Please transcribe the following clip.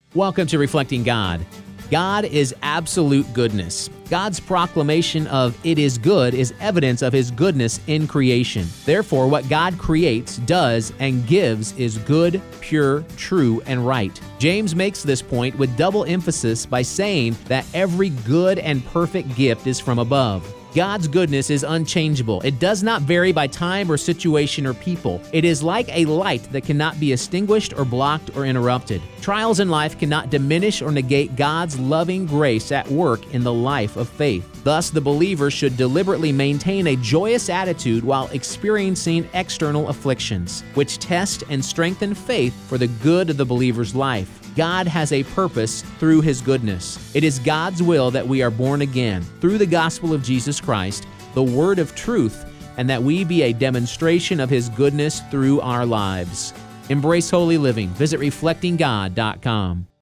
Welcome to Reflecting God. God is absolute goodness. God's proclamation of "it is good" is evidence of His goodness in creation. Therefore, what God creates, does, and gives is good, pure, true, and right. James makes this point with double emphasis by saying that every good and perfect gift is from above. God's goodness is unchangeable. It does not vary by time or situation or people. It is like a light that cannot be extinguished or blocked or interrupted. Trials in life cannot diminish or negate God's loving grace at work in the life of faith. Thus, the believer should deliberately maintain a joyous attitude while experiencing external afflictions, which test and strengthen faith for the good of the believer's life. God has a purpose through His goodness. It is God's will that we are born again through the gospel of Jesus Christ, the word of truth, and that we be a demonstration of His goodness through our lives. Embrace holy living. Visit reflectinggod.com.